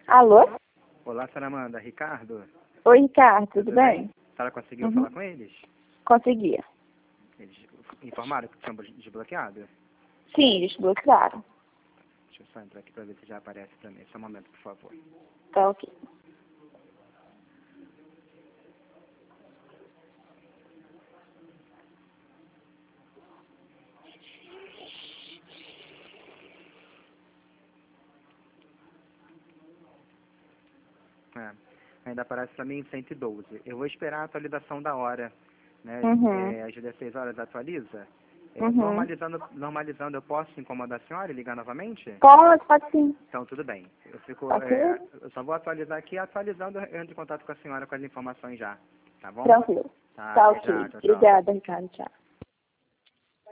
Alô? Olá, senhora Amanda. Ricardo? Oi, Ricardo, tudo bem? A senhora conseguiu falar com eles? Consegui. Eles informaram que tinham desbloqueado? Sim, desbloquearam. Deixa eu só entrar aqui para ver se já aparece para mim. Só um momento, por favor. Tá ok. É, ainda aparece para mim 112. Eu vou esperar a atualização da hora, né? Às 16 horas atualiza. Normalizando, eu posso incomodar a senhora e ligar novamente? Pode sim. Então, tudo bem. Ok? Eu só vou atualizar aqui. Atualizando, eu entro em contato com a senhora com as informações já. Tá bom? Tranquilo. Tá, Tá até já. ok. Tchau, tchau. Obrigada, Ricardo. Tchau.